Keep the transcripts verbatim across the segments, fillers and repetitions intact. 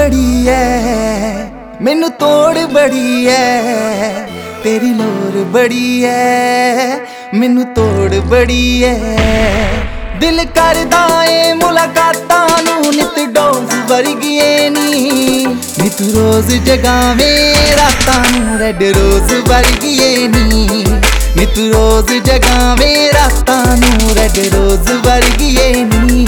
बड़ी है मैनू तोड़ बड़ी है तेरी लोर बड़ी है मैनू तोड़ बड़ी है दिल करदा ए मुलाकातां नू नित डोज वर्गिए नी नित रोज जगावे रातां नू रेड रोज वर्गिए नी नित रोज जगावे रातां नू रेड रोज वर्गिए नी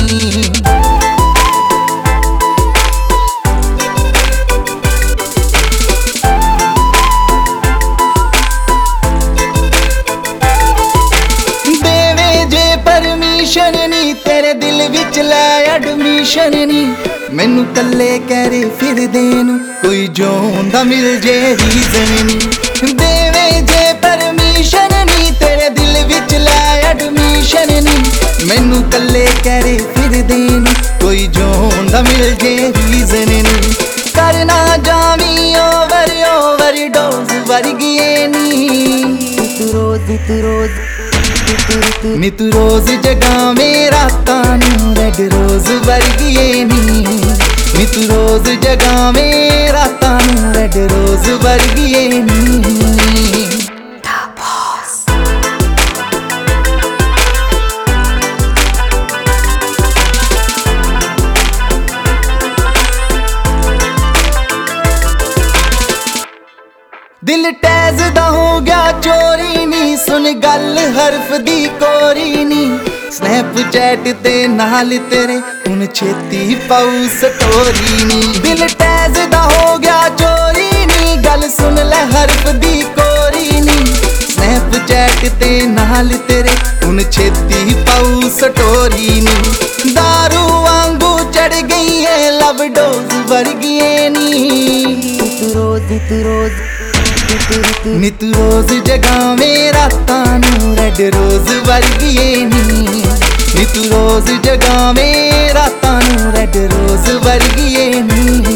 परमिशन नी तेरे दिल विच लै एडमिशन नी मैनू कल्ले कहरे फिर देन कोई जोंदा मिल जे रीजन नी देवे जे परमिशन नी तेरे दिल विच लै एडमिशन नी मैनू कल्ले कहरे फिर देन कोई जोंदा मिल जे रीजन नी करना जावी ओवर ओवर डोज वर्गिए नी तू रोज तू रोज नित रोज जगावे रातां नू रेड रोज वर्गिए नी नित रोज जगावे रातां नू रेड रोज वर्गिए नी दिल टैज दा हो गया चोरी नी सुन गल हरफ दी कोरी नी स्नैपचैट ते नाल तेरे हुन छेती पाऊ स्टोरी नी दिल टैज दा हो गया चोरी नी गल सुन ले हरफ दी कोरी नी स्नैपचैट ते नाल तेरे हुन छेती पाऊ स्टोरी नी दारू वांगू चढ़ गई है लव डोज वर्गिए नी तू रोज तू रोज नित रोज जगावे रातां नू रेड रोज वर्गिए नी नित रोज जगावे रातां नू रेड रोज वर्गिए नी।